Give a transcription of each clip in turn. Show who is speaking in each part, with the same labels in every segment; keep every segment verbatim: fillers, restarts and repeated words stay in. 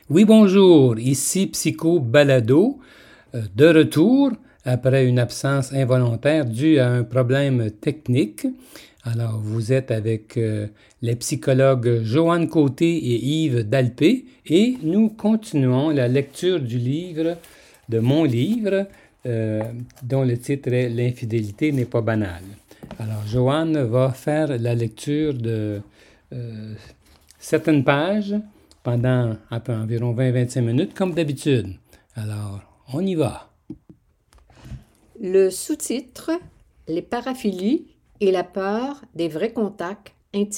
Speaker 1: Oui, bonjour, ici Psycho Balado, euh, de retour après une absence involontaire due à un problème technique. Alors, vous êtes avec euh, les psychologues Joanne Côté et Yves Dalpé et nous continuons la lecture du livre, de mon livre, euh, dont le titre est L'infidélité n'est pas banale. Alors, Joanne va faire la lecture de euh, certaines pages pendant un peu, environ vingt à vingt-cinq minutes, comme d'habitude. Alors, on y va.
Speaker 2: Le sous-titre « Les paraphilies et la peur des vrais contacts intimes ».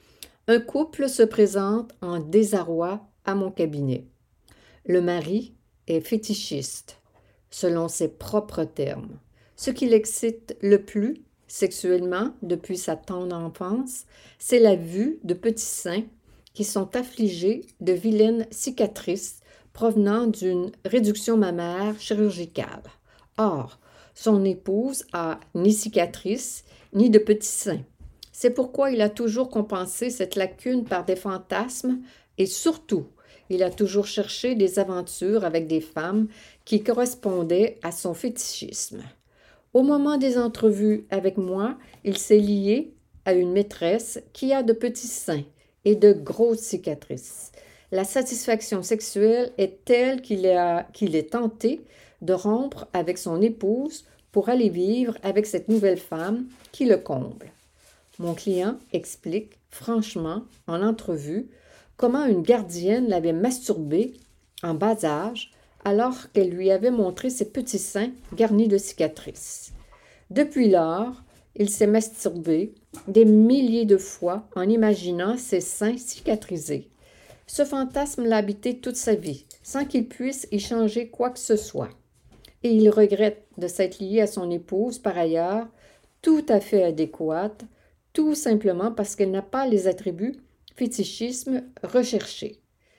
Speaker 2: Un couple se présente en désarroi à mon cabinet. Le mari est fétichiste, selon ses propres termes. Ce qui l'excite le plus sexuellement depuis sa tendre enfance, c'est la vue de petits seins qui sont affligés de vilaines cicatrices provenant d'une réduction mammaire chirurgicale. Or, son épouse a ni cicatrices, ni de petits seins. C'est pourquoi il a toujours compensé cette lacune par des fantasmes et surtout, il a toujours cherché des aventures avec des femmes qui correspondaient à son fétichisme. Au moment des entrevues avec moi, il s'est lié à une maîtresse qui a de petits seins et de grosses cicatrices. La satisfaction sexuelle est telle qu'il a, qu'il est tenté de rompre avec son épouse pour aller vivre avec cette nouvelle femme qui le comble. Mon client explique franchement en entrevue comment une gardienne l'avait masturbé en bas âge alors qu'elle lui avait montré ses petits seins garnis de cicatrices. Depuis lors, il s'est masturbé des milliers de fois en imaginant ses seins cicatrisés. Ce fantasme l'a habité toute sa vie, sans qu'il puisse y changer quoi que ce soit. Et il regrette de s'être lié à son épouse, par ailleurs, tout à fait adéquate, tout simplement parce qu'elle n'a pas les attributs fétichisme recherchés.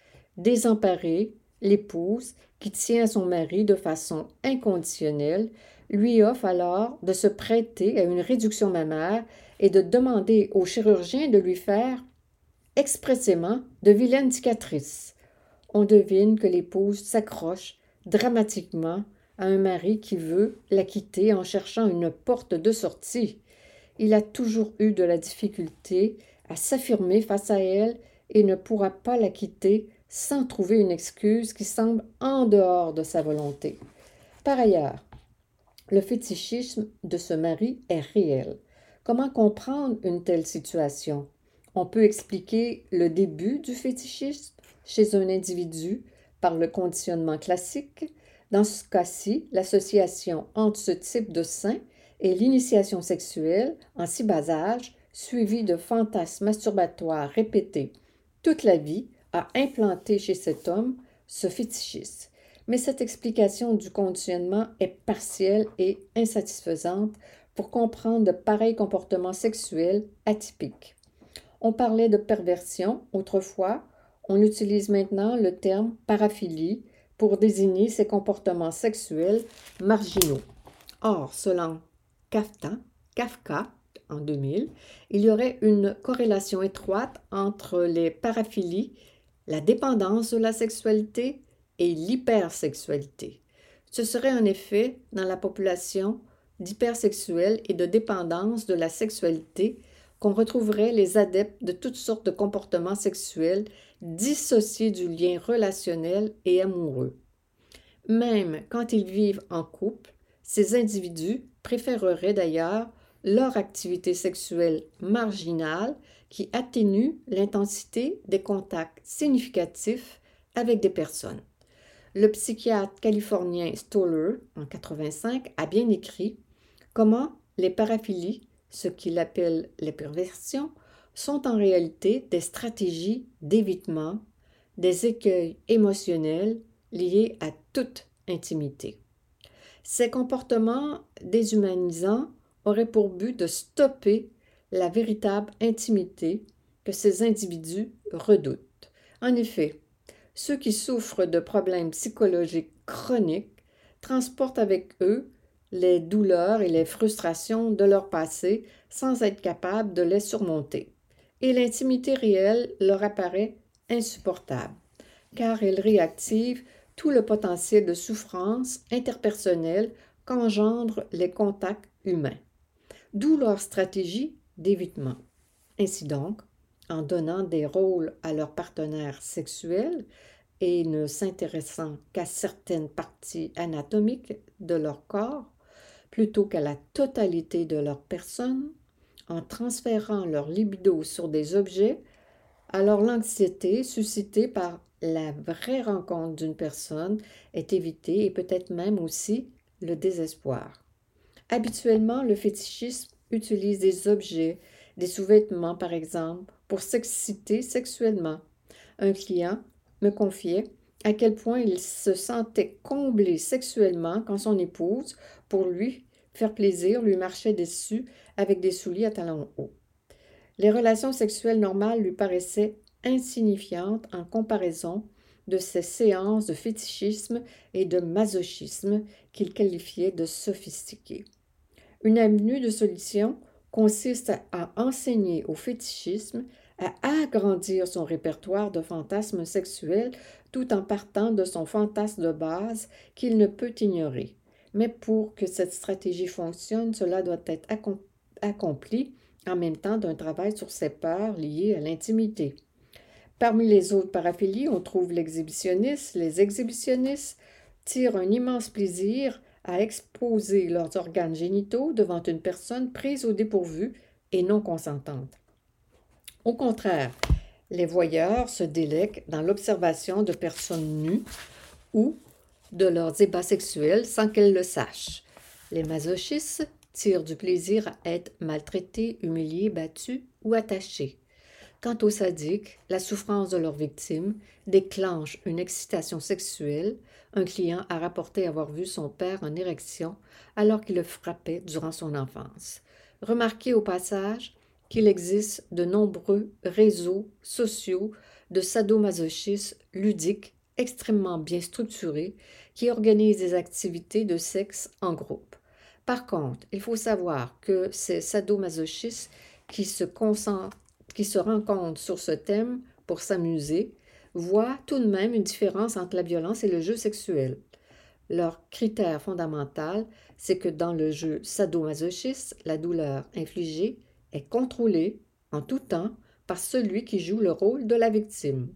Speaker 2: Désemparée, l'épouse, qui tient à son mari de façon inconditionnelle, lui offre alors de se prêter à une réduction mammaire et de demander au chirurgien de lui faire expressément de vilaines cicatrices. On devine que l'épouse s'accroche dramatiquement à un mari qui veut la quitter en cherchant une porte de sortie. Il a toujours eu de la difficulté à s'affirmer face à elle et ne pourra pas la quitter sans trouver une excuse qui semble en dehors de sa volonté. Par ailleurs, le fétichisme de ce mari est réel. Comment comprendre une telle situation? On peut expliquer le début du fétichisme chez un individu par le conditionnement classique. Dans ce cas-ci, l'association entre ce type de sein et l'initiation sexuelle en si bas âge, suivie de fantasmes masturbatoires répétés toute la vie, a implanté chez cet homme ce fétichisme. Mais cette explication du conditionnement est partielle et insatisfaisante pour comprendre de pareils comportements sexuels atypiques. On parlait de perversion autrefois, on utilise maintenant le terme paraphilie pour désigner ces comportements sexuels marginaux. Or, selon Kafka, Kafka en deux mille, il y aurait une corrélation étroite entre les paraphilies, la dépendance de la sexualité et l'hypersexualité. Ce serait en effet dans la population d'hypersexuels et de dépendance de la sexualité qu'on retrouverait les adeptes de toutes sortes de comportements sexuels dissociés du lien relationnel et amoureux. Même quand ils vivent en couple, ces individus préféreraient d'ailleurs leur activité sexuelle marginale qui atténue l'intensité des contacts significatifs avec des personnes. Le psychiatre californien Stoller, en quatre-vingt-cinq, a bien écrit comment les paraphilies, ce qu'il appelle les perversions, sont en réalité des stratégies d'évitement, des écueils émotionnels liés à toute intimité. Ces comportements déshumanisants auraient pour but de stopper la véritable intimité que ces individus redoutent. En effet, ceux qui souffrent de problèmes psychologiques chroniques transportent avec eux les douleurs et les frustrations de leur passé sans être capables de les surmonter. Et l'intimité réelle leur apparaît insupportable. car elle réactive tout le potentiel de souffrance interpersonnelle qu'engendrent les contacts humains, d'où leur stratégie d'évitement. Ainsi donc, en donnant des rôles à leurs partenaires sexuels et ne s'intéressant qu'à certaines parties anatomiques de leur corps, plutôt qu'à la totalité de leur personne, en transférant leur libido sur des objets, alors l'anxiété suscitée par la vraie rencontre d'une personne est évitée et peut-être même aussi le désespoir. Habituellement, le fétichisme utilise des objets, des sous-vêtements par exemple, pour s'exciter sexuellement. Un client me confiait à quel point il se sentait comblé sexuellement quand son épouse, pour lui faire plaisir, lui marchait dessus avec des souliers à talons hauts. Les relations sexuelles normales lui paraissaient insignifiantes en comparaison de ces séances de fétichisme et de masochisme qu'il qualifiait de sophistiquées. Une avenue de solution consiste à enseigner au fétichisme à agrandir son répertoire de fantasmes sexuels tout en partant de son fantasme de base qu'il ne peut ignorer. Mais pour que cette stratégie fonctionne, cela doit être accompli en même temps d'un travail sur ses peurs liées à l'intimité. Parmi les autres paraphilies, on trouve l'exhibitionniste. Les exhibitionnistes tirent un immense plaisir à exposer leurs organes génitaux devant une personne prise au dépourvu et non consentante. Au contraire, les voyeurs se délectent dans l'observation de personnes nues ou de leurs ébats sexuels sans qu'elles le sachent. Les masochistes tirent du plaisir à être maltraités, humiliés, battus ou attachés. Quant aux sadiques, la souffrance de leur victime déclenche une excitation sexuelle. Un client a rapporté avoir vu son père en érection alors qu'il le frappait durant son enfance. Remarquez au passage qu'il existe de nombreux réseaux sociaux de sadomasochistes ludiques extrêmement bien structurés qui organisent des activités de sexe en groupe. Par contre, il faut savoir que ces sadomasochistes qui se concentrent qui se rencontrent sur ce thème pour s'amuser, voient tout de même une différence entre la violence et le jeu sexuel. Leur critère fondamental, c'est que dans le jeu sadomasochiste, la douleur infligée est contrôlée en tout temps par celui qui joue le rôle de la victime.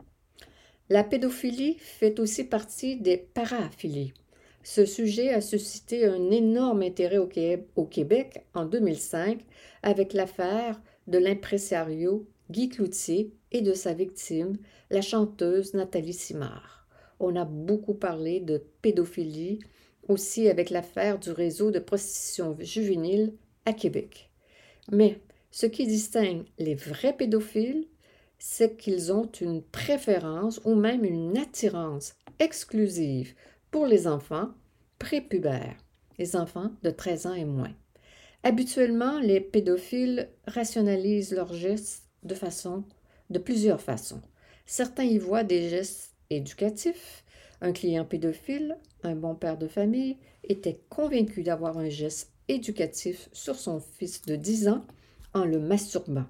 Speaker 2: La pédophilie fait aussi partie des paraphilies. Ce sujet a suscité un énorme intérêt au Québec en deux mille cinq avec l'affaire de l'impresario Guy Cloutier et de sa victime, la chanteuse Nathalie Simard. On a beaucoup parlé de pédophilie aussi avec l'affaire du réseau de prostitution juvénile à Québec. Mais ce qui distingue les vrais pédophiles, c'est qu'ils ont une préférence ou même une attirance exclusive pour les enfants prépubères, les enfants de treize ans et moins. Habituellement, les pédophiles rationalisent leurs gestes de façon, de plusieurs façons. Certains y voient des gestes éducatifs. Un client pédophile, un bon père de famille, était convaincu d'avoir un geste éducatif sur son fils de dix ans en le masturbant.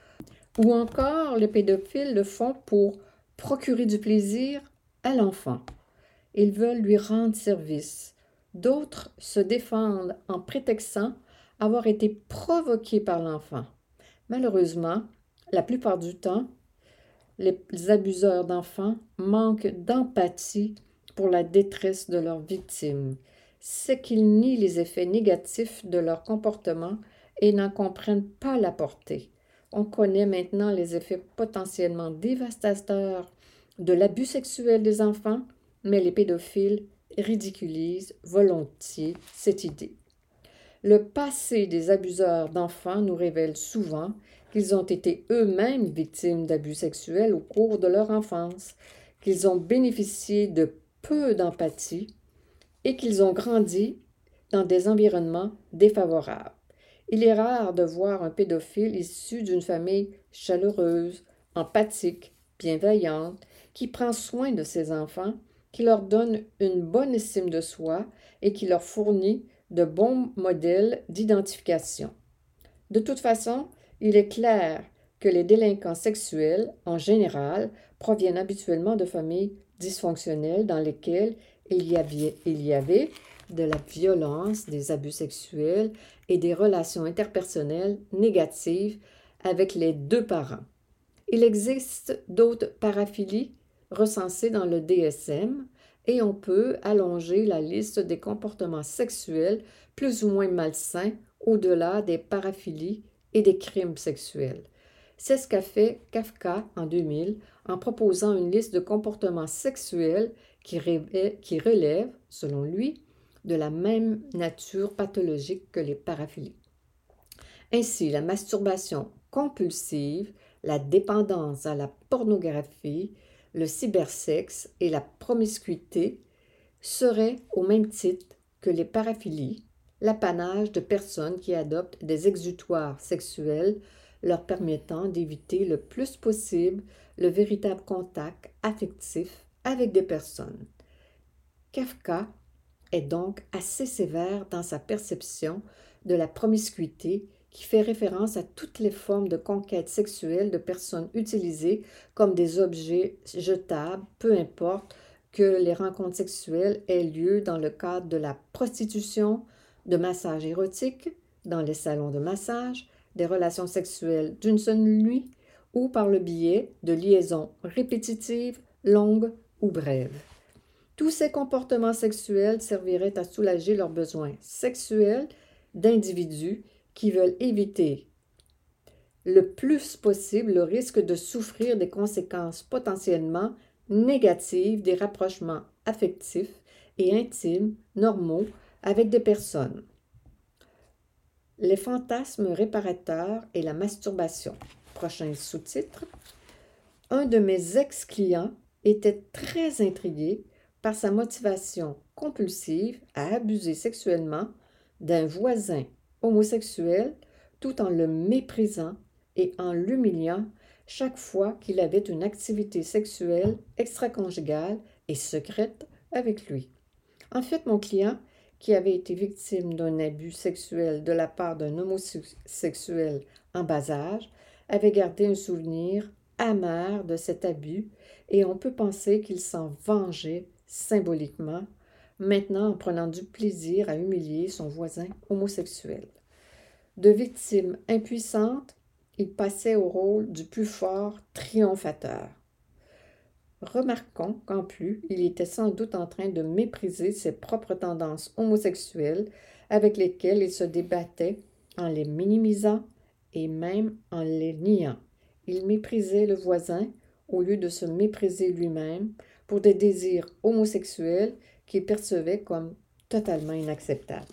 Speaker 2: Ou encore, les pédophiles le font pour procurer du plaisir à l'enfant. Ils veulent lui rendre service. D'autres se défendent en prétextant avoir été provoqués par l'enfant. Malheureusement, la plupart du temps, les abuseurs d'enfants manquent d'empathie pour la détresse de leurs victimes. C'est qu'ils nient les effets négatifs de leur comportement et n'en comprennent pas la portée. On connaît maintenant les effets potentiellement dévastateurs de l'abus sexuel des enfants, mais les pédophiles ridiculisent volontiers cette idée. Le passé des abuseurs d'enfants nous révèle souvent qu'ils ont été eux-mêmes victimes d'abus sexuels au cours de leur enfance, qu'ils ont bénéficié de peu d'empathie et qu'ils ont grandi dans des environnements défavorables. Il est rare de voir un pédophile issu d'une famille chaleureuse, empathique, bienveillante, qui prend soin de ses enfants, qui leur donne une bonne estime de soi et qui leur fournit de bons modèles d'identification. De toute façon, il est clair que les délinquants sexuels, en général, proviennent habituellement de familles dysfonctionnels dans lesquels il y avait, il y avait de la violence, des abus sexuels et des relations interpersonnelles négatives avec les deux parents. Il existe d'autres paraphilies recensées dans le D S M et on peut allonger la liste des comportements sexuels plus ou moins malsains au-delà des paraphilies et des crimes sexuels. C'est ce qu'a fait Kafka en deux mille en proposant une liste de comportements sexuels qui, ré- qui relèvent, selon lui, de la même nature pathologique que les paraphilies. Ainsi, la masturbation compulsive, la dépendance à la pornographie, le cybersexe et la promiscuité seraient, au même titre que les paraphilies, l'apanage de personnes qui adoptent des exutoires sexuels leur permettant d'éviter le plus possible le véritable contact affectif avec des personnes. Kafka est donc assez sévère dans sa perception de la promiscuité qui fait référence à toutes les formes de conquête sexuelle de personnes utilisées comme des objets jetables, peu importe que les rencontres sexuelles aient lieu dans le cadre de la prostitution, de massages érotiques, dans les salons de massage, des relations sexuelles d'une seule nuit ou par le biais de liaisons répétitives, longues ou brèves. Tous ces comportements sexuels serviraient à soulager leurs besoins sexuels d'individus qui veulent éviter le plus possible le risque de souffrir des conséquences potentiellement négatives des rapprochements affectifs et intimes normaux avec des personnes. Les fantasmes réparateurs et la masturbation. Prochain sous-titre. Un de mes ex-clients était très intrigué par sa motivation compulsive à abuser sexuellement d'un voisin homosexuel tout en le méprisant et en l'humiliant chaque fois qu'il avait une activité sexuelle extraconjugale et secrète avec lui. En fait, mon client, qui avait été victime d'un abus sexuel de la part d'un homosexuel en bas âge, avait gardé un souvenir amer de cet abus et on peut penser qu'il s'en vengeait symboliquement, maintenant en prenant du plaisir à humilier son voisin homosexuel. De victime impuissante, il passait au rôle du plus fort triomphateur. Remarquons qu'en plus, il était sans doute en train de mépriser ses propres tendances homosexuelles avec lesquelles il se débattait en les minimisant et même en les niant. Il méprisait le voisin au lieu de se mépriser lui-même pour des désirs homosexuels qu'il percevait comme totalement inacceptables.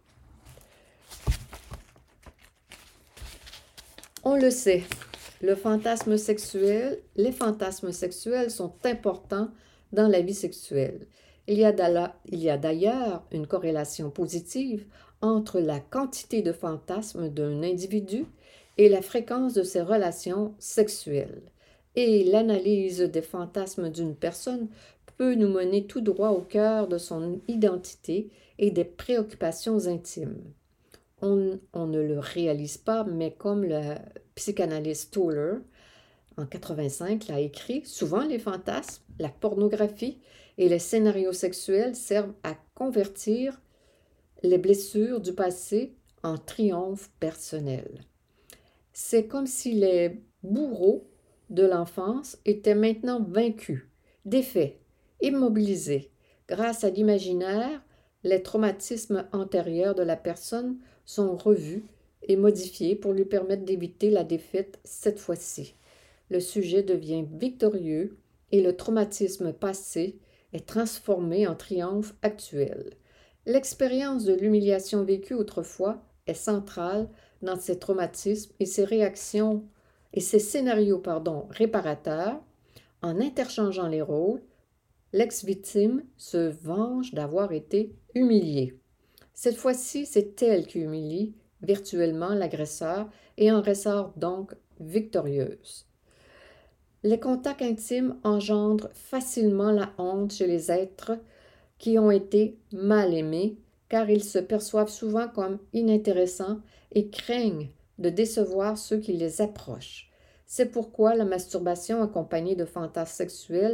Speaker 2: On le sait, le fantasme sexuel, les fantasmes sexuels sont importants dans la vie sexuelle. Il y a d'ailleurs une corrélation positive entre la quantité de fantasmes d'un individu et la fréquence de ses relations sexuelles. Et l'analyse des fantasmes d'une personne peut nous mener tout droit au cœur de son identité et des préoccupations intimes. On, on ne le réalise pas, mais comme le psychanalyste Toller, en quatre-vingt-cinq, l'a écrit, souvent les fantasmes, la pornographie et les scénarios sexuels servent à convertir les blessures du passé en triomphes personnels. C'est comme si les bourreaux de l'enfance étaient maintenant vaincus, défaits, immobilisés. Grâce à l'imaginaire, les traumatismes antérieurs de la personne sont revus et modifiés pour lui permettre d'éviter la défaite cette fois-ci. Le sujet devient victorieux et le traumatisme passé est transformé en triomphe actuel. L'expérience de l'humiliation vécue autrefois est centrale dans ces traumatismes et ces réactions et ces scénarios pardon, réparateurs. En interchangeant les rôles, l'ex-victime se venge d'avoir été humiliée. Cette fois-ci, c'est elle qui humilie virtuellement l'agresseur et en ressort donc victorieuse. Les contacts intimes engendrent facilement la honte chez les êtres qui ont été mal aimés, car ils se perçoivent souvent comme inintéressants et craignent de décevoir ceux qui les approchent. C'est pourquoi la masturbation accompagnée de fantasmes sexuels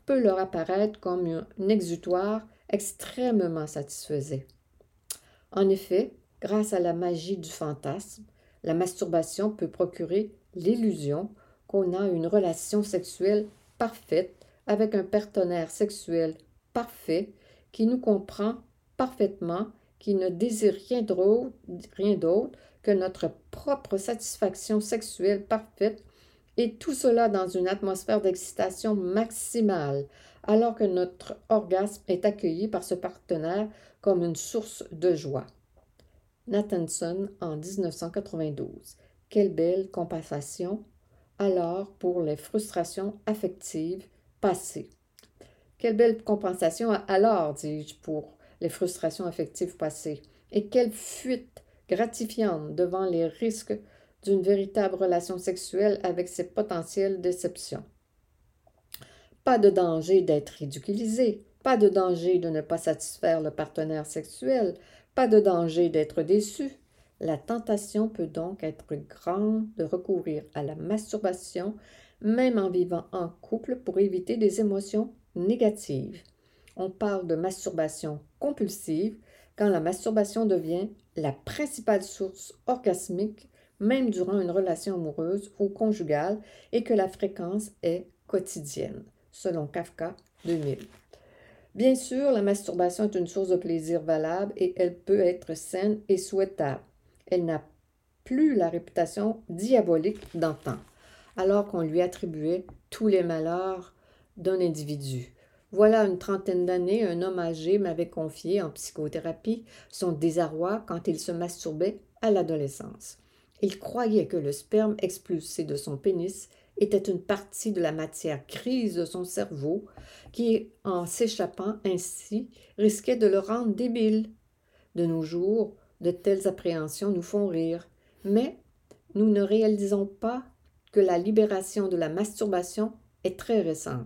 Speaker 2: peut leur apparaître comme un exutoire extrêmement satisfaisant. En effet, grâce à la magie du fantasme, la masturbation peut procurer l'illusion qu'on a une relation sexuelle parfaite avec un partenaire sexuel parfait qui nous comprend parfaitement, qui ne désire rien d'autre, rien d'autre que notre propre satisfaction sexuelle parfaite, et tout cela dans une atmosphère d'excitation maximale, alors que notre orgasme est accueilli par ce partenaire comme une source de joie. Nathanson en dix-neuf cent quatre-vingt-douze. Quelle belle compensation alors pour les frustrations affectives passées. Quelle belle compensation alors, dis-je, pour les frustrations affectives passées. Et quelle fuite gratifiante devant les risques d'une véritable relation sexuelle avec ses potentielles déceptions. Pas de danger d'être ridiculisé, pas de danger de ne pas satisfaire le partenaire sexuel, pas de danger d'être déçu. La tentation peut donc être grande de recourir à la masturbation, même en vivant en couple, pour éviter des émotions négatives. On parle de masturbation compulsive quand la masturbation devient la principale source orgasmique, même durant une relation amoureuse ou conjugale, et que la fréquence est quotidienne, selon Kafka deux mille. Bien sûr, la masturbation est une source de plaisir valable et elle peut être saine et souhaitable. Elle n'a plus la réputation diabolique d'antan, alors qu'on lui attribuait tous les malheurs d'un individu. Voilà une trentaine d'années, un homme âgé m'avait confié en psychothérapie son désarroi quand il se masturbait à l'adolescence. Il croyait que le sperme expulsé de son pénis était une partie de la matière grise de son cerveau qui, en s'échappant ainsi, risquait de le rendre débile. De nos jours, de telles appréhensions nous font rire, mais nous ne réalisons pas que la libération de la masturbation est très récente.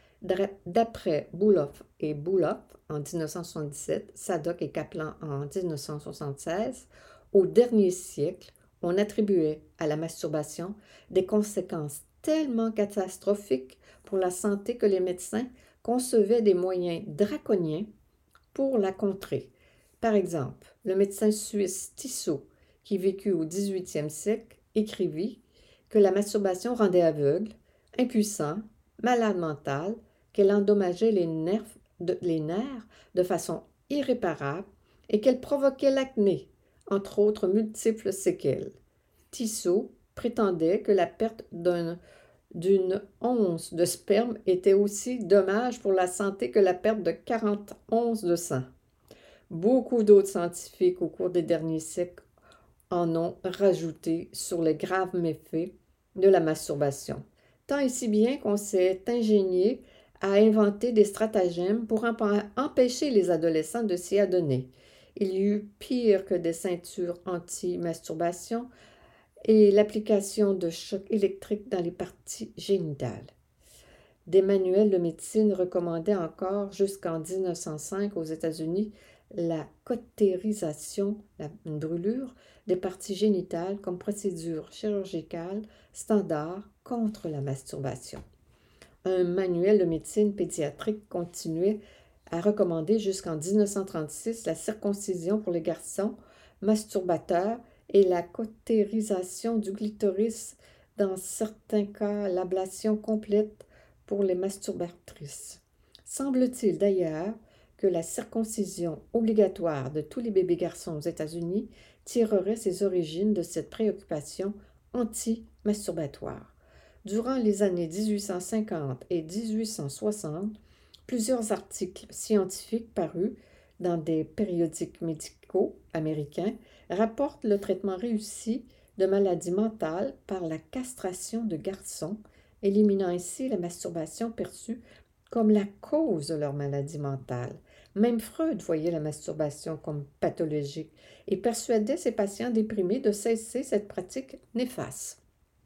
Speaker 2: D'après Bouloff et Bouloff en dix-neuf cent soixante-dix-sept, Sadoc et Kaplan en dix-neuf cent soixante-seize, au dernier siècle, on attribuait à la masturbation des conséquences tellement catastrophiques pour la santé que les médecins concevaient des moyens draconiens pour la contrer. Par exemple, le médecin suisse Tissot, qui vécut au dix-huitième siècle, écrivit que la masturbation rendait aveugle, impuissant, malade mental, qu'elle endommageait les nerfs, de, les nerfs de façon irréparable et qu'elle provoquait l'acné, entre autres multiples séquelles. Tissot prétendait que la perte d'un, d'une once de sperme était aussi dommage pour la santé que la perte de quarante onces de sang. Beaucoup d'autres scientifiques au cours des derniers siècles en ont rajouté sur les graves méfaits de la masturbation, tant et si bien qu'on s'est ingénié à inventer des stratagèmes pour empêcher les adolescents de s'y adonner. Il y eut pire que des ceintures anti-masturbation et l'application de chocs électriques dans les parties génitales. Des manuels de médecine recommandaient encore jusqu'en dix-neuf cent cinq aux États-Unis la cautérisation, une brûlure, des parties génitales comme procédure chirurgicale standard contre la masturbation. Un manuel de médecine pédiatrique continuait à recommander jusqu'en dix-neuf cent trente-six la circoncision pour les garçons masturbateurs et la cautérisation du clitoris, dans certains cas l'ablation complète pour les masturbatrices. Semble-t-il d'ailleurs que la circoncision obligatoire de tous les bébés garçons aux États-Unis tirerait ses origines de cette préoccupation anti-masturbatoire. Durant les années dix-huit cent cinquante et dix-huit cent soixante, plusieurs articles scientifiques parus dans des périodiques médicaux américains rapportent le traitement réussi de maladies mentales par la castration de garçons, éliminant ainsi la masturbation perçue comme la cause de leur maladie mentale. Même Freud voyait la masturbation comme pathologique et persuadait ses patients déprimés de cesser cette pratique néfaste.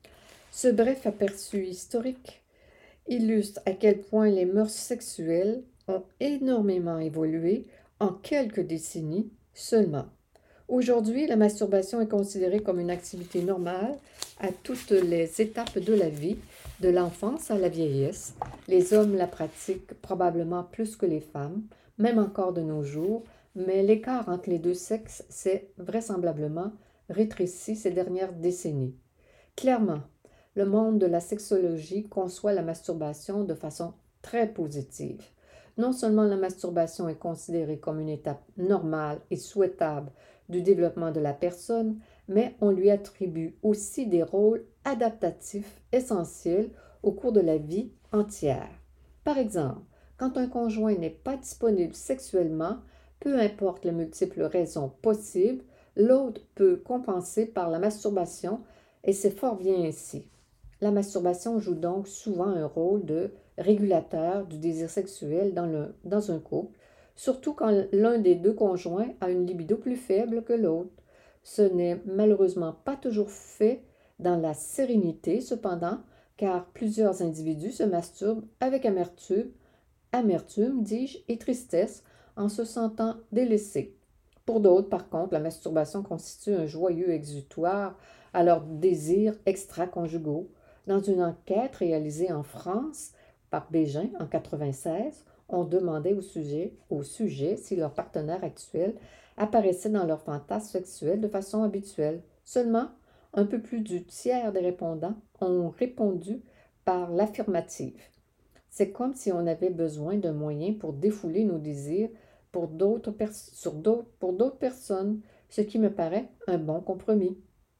Speaker 2: Ce bref aperçu historique illustre à quel point les mœurs sexuelles ont énormément évolué en quelques décennies seulement. Aujourd'hui, la masturbation est considérée comme une activité normale à toutes les étapes de la vie, de l'enfance à la vieillesse. Les hommes la pratiquent probablement plus que les femmes, même encore de nos jours, mais l'écart entre les deux sexes s'est vraisemblablement rétréci ces dernières décennies. Clairement, le monde de la sexologie conçoit la masturbation de façon très positive. Non seulement la masturbation est considérée comme une étape normale et souhaitable du développement de la personne, mais on lui attribue aussi des rôles adaptatifs essentiels au cours de la vie entière. Par exemple, quand un conjoint n'est pas disponible sexuellement, peu importe les multiples raisons possibles, l'autre peut compenser par la masturbation et c'est fort bien ainsi. La masturbation joue donc souvent un rôle de régulateur du désir sexuel dans, le, dans un couple, surtout quand l'un des deux conjoints a une libido plus faible que l'autre. Ce n'est malheureusement pas toujours fait dans la sérénité, cependant, car plusieurs individus se masturbent avec amertume, amertume, dis-je, et tristesse, en se sentant délaissés. Pour d'autres, par contre, la masturbation constitue un joyeux exutoire à leurs désirs extra-conjugaux. Dans une enquête réalisée en France par Bégin en quatre-vingt-seize, on demandait au sujet, au sujet si leur partenaire actuel apparaissait dans leur fantasme sexuel de façon habituelle. Seulement, un peu plus du tiers des répondants ont répondu par l'affirmative. C'est comme si on avait besoin d'un moyen pour défouler nos désirs pour d'autres pers- sur d'autres, pour d'autres personnes, ce qui me paraît un bon compromis.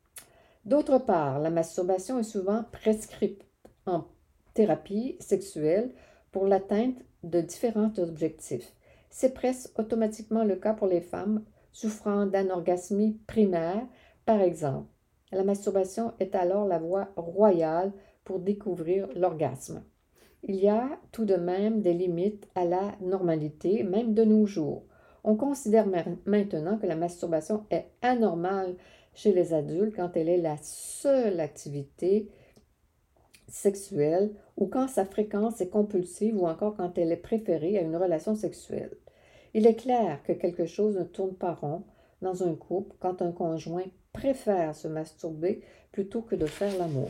Speaker 2: D'autre part, la masturbation est souvent prescrite en thérapie sexuelle pour l'atteinte de différents objectifs. C'est presque automatiquement le cas pour les femmes souffrant d'anorgasmie primaire, par exemple. La masturbation est alors la voie royale pour découvrir l'orgasme. Il y a tout de même des limites à la normalité, même de nos jours. On considère maintenant que la masturbation est anormale chez les adultes quand elle est la seule activité sexuelle ou quand sa fréquence est compulsive ou encore quand elle est préférée à une relation sexuelle. Il est clair que quelque chose ne tourne pas rond dans un couple quand un conjoint préfère se masturber plutôt que de faire l'amour.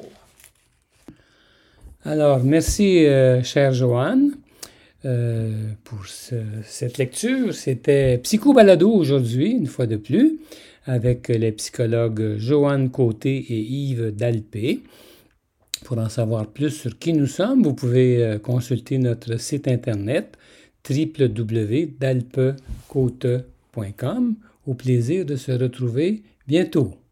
Speaker 1: Alors, merci, euh, chère Joanne, euh, pour ce, cette lecture. C'était Psycho Balado aujourd'hui, une fois de plus, avec les psychologues Joanne Côté et Yves Dalpé. Pour en savoir plus sur qui nous sommes, vous pouvez euh, consulter notre site internet w w w point dalpecote point com. Au plaisir de se retrouver bientôt.